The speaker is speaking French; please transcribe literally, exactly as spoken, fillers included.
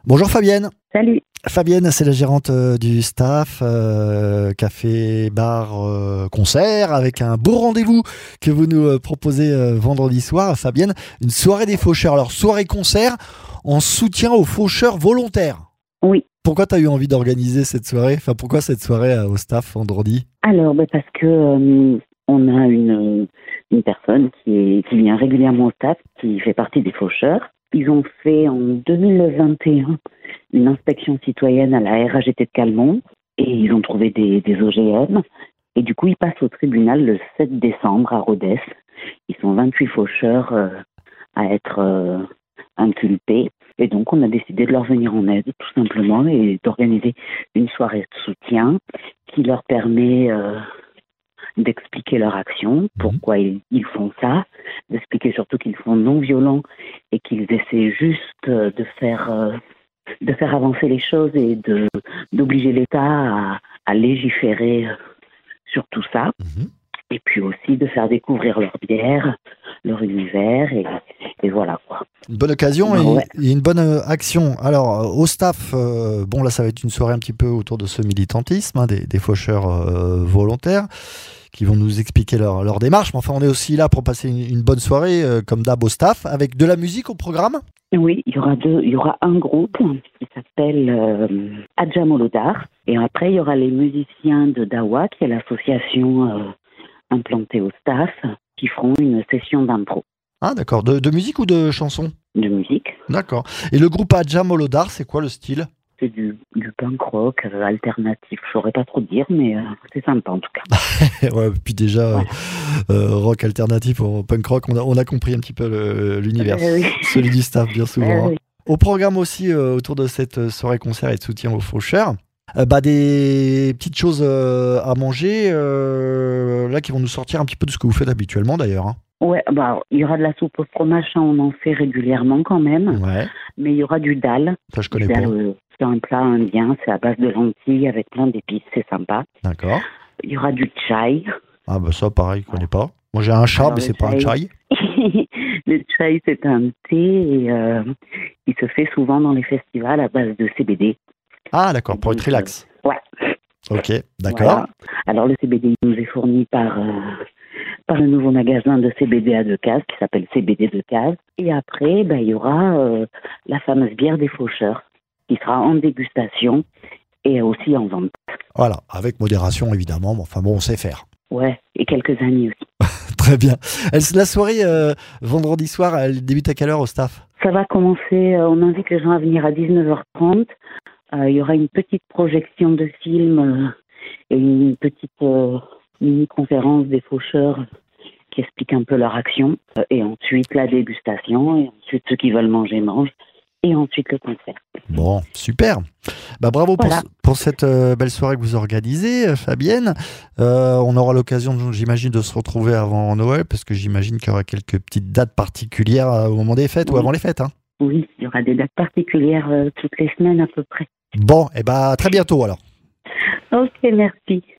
Bonjour Fabienne. Salut. Fabienne, c'est la gérante euh, du staff, euh, café, bar, euh, concert, avec un beau rendez-vous que vous nous euh, proposez euh, vendredi soir. Fabienne, une soirée des faucheurs. Alors, soirée-concert en soutien aux faucheurs volontaires. Oui. Pourquoi tu as eu envie d'organiser cette soirée? Enfin, pourquoi cette soirée euh, au staff vendredi? Alors, bah, parce que euh, on a une, une personne qui, est, qui vient régulièrement au staff, qui fait partie des faucheurs. Ils ont fait en deux mille vingt et un une inspection citoyenne à la R A G T de Calmont et ils ont trouvé des, des O G M. Et du coup, ils passent au tribunal le sept décembre à Rodez. Ils sont vingt-huit faucheurs euh, à être euh, inculpés. Et donc, on a décidé de leur venir en aide, tout simplement, et d'organiser une soirée de soutien qui leur permet euh, d'expliquer leur action, pourquoi ils, ils font ça, d'expliquer surtout qu'ils sont non violents et qu'ils essaient juste euh, de faire euh, de faire avancer les choses et de d'obliger l'État à, à légiférer euh, sur tout ça. Mmh. Et puis aussi de faire découvrir leur bière, leur univers, et, et voilà quoi. Une bonne occasion et, Ouais. et une bonne euh, action. Alors, euh, au staff, euh, bon là, ça va être une soirée un petit peu autour de ce militantisme, hein, des, des faucheurs euh, volontaires qui vont nous expliquer leur, leur démarche. Mais enfin, on est aussi là pour passer une, une bonne soirée, euh, comme d'hab au staff, avec de la musique au programme. Oui, il y aura deux, il y aura un groupe qui s'appelle euh, Adja Molodar, et après il y aura les musiciens de Dawa, qui est l'association euh, implantée au staff, qui feront une session d'impro, Ah, d'accord. De, de musique ou de chanson? de musique. D'accord. Et le groupe Adja Molodar, c'est quoi le style? C'est du, du punk rock euh, alternatif, je saurais pas trop dire, mais euh, c'est sympa en tout cas. Ouais, puis déjà, Voilà. euh, rock alternatif, ou punk rock, on a, on a compris un petit peu le- l'univers. Euh, oui. Celui du staff, bien souvent. Euh, hein. oui. Au programme aussi, euh, autour de cette euh, soirée concert et de soutien aux faucheurs, euh, bah, des petites choses euh, à manger, euh, là, qui vont nous sortir un petit peu de ce que vous faites habituellement, d'ailleurs. hein. Ouais, bah, il y aura de la soupe au fromage, ça, on en fait régulièrement quand même, Ouais, mais il y aura du dal. ça, je Du connais dal, pas. euh, c'est un plat indien, c'est à base de lentilles avec plein d'épices, c'est sympa. D'accord. Il y aura du chai. Ah, bah, ça, pareil, je connais pas. Moi, j'ai un chat, Alors, mais le c'est pas un chai- chai. Le chai, c'est un thé et euh, il se fait souvent dans les festivals à base de C B D. Ah, d'accord, pour Donc, être relax. Ouais. Ok, d'accord. Voilà. Alors, le C B D il nous est fourni par, euh, par le nouveau magasin de C B D à Decazes qui s'appelle C B D Decazes. Et après, ben, il y aura euh, la fameuse bière des faucheurs qui sera en dégustation et aussi en vente. Voilà, avec modération, évidemment. Mais enfin bon, on sait faire. Ouais, et quelques amis aussi. Très bien. Elle- La soirée, euh, vendredi soir, elle débute à quelle heure au staff? Ça va commencer, euh, on invite les gens à venir à dix-neuf heures trente. Euh, il y aura une petite projection de film euh, et une petite euh, mini-conférence des faucheurs qui explique un peu leur action. Euh, et ensuite la dégustation, et ensuite ceux qui veulent manger mangent, et ensuite le concert. Bon, super. Bah, bravo pour, Voilà. ce- pour cette euh, belle soirée que vous organisez, euh, Fabienne. Euh, on aura l'occasion, donc, j'imagine, de se retrouver avant Noël, parce que j'imagine qu'il y aura quelques petites dates particulières euh, au moment des fêtes ou Oui. avant les fêtes. hein. Oui, il y aura des dates particulières euh, toutes les semaines à peu près. Bon, et bah, à très bientôt alors. Ok, merci.